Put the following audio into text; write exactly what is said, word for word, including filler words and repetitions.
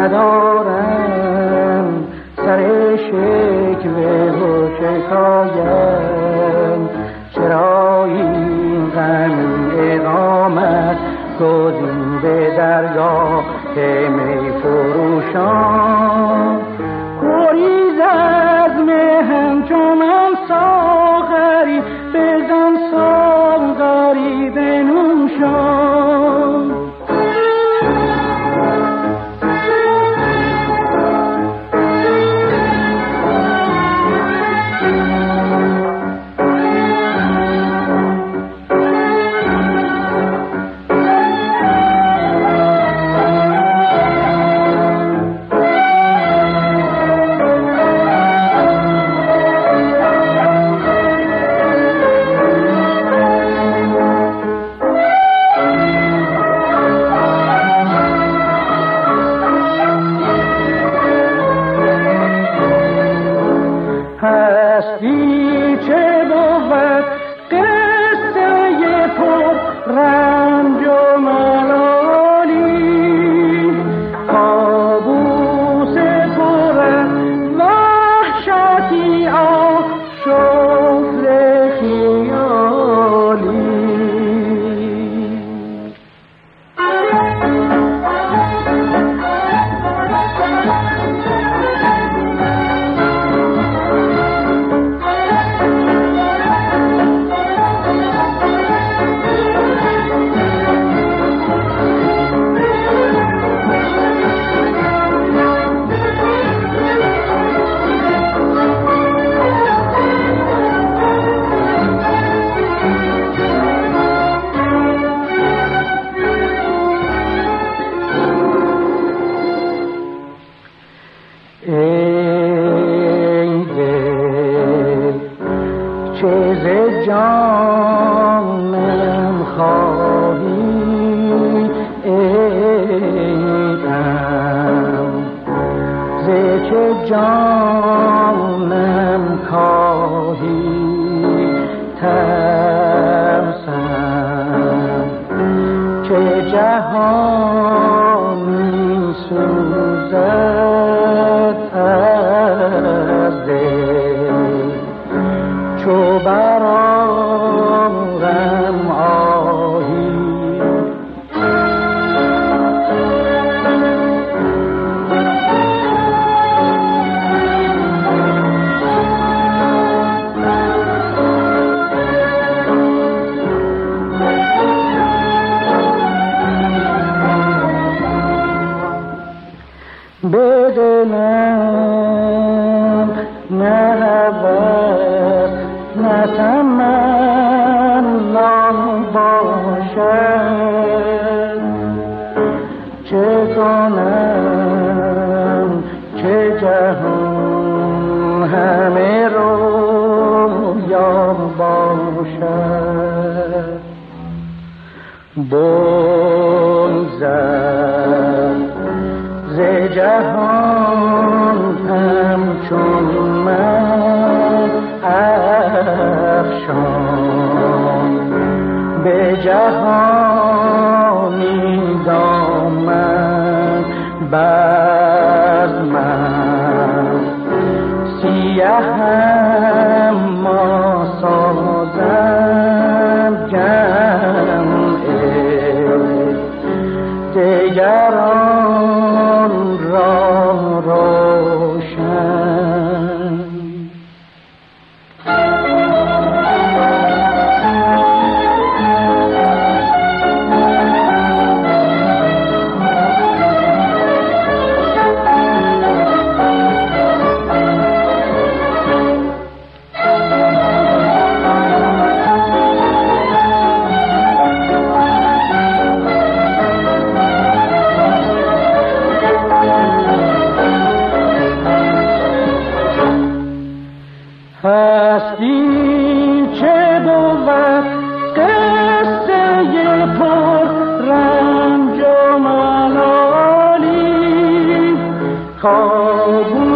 ندارم سر شکوه و شکایت، چرا این غم اقامت گزین به درگاه می فروشان. گریز از مهم چون من ساغری، بزن ساغری بنوشان. هستی چه بود قصه پر رنج و ملالی، کابوس پر از وحشتی آشفت خیالی. ای دل چه ز جانم خواهی، ای غم ز چه جانم کاهی. ترسم که جهانی سوزد از دل، چو برآرم آهی. به دلم نه هوس نه تمنا باشد، چه کنم که جهان همه رویا باشد. بگذر ز جهان همچون من افشان، به جهانی دامن بر من. سیهم ما سازم جمع دگران را روشن. هستی چه بود قصه پر رنج و ملالی، کابوس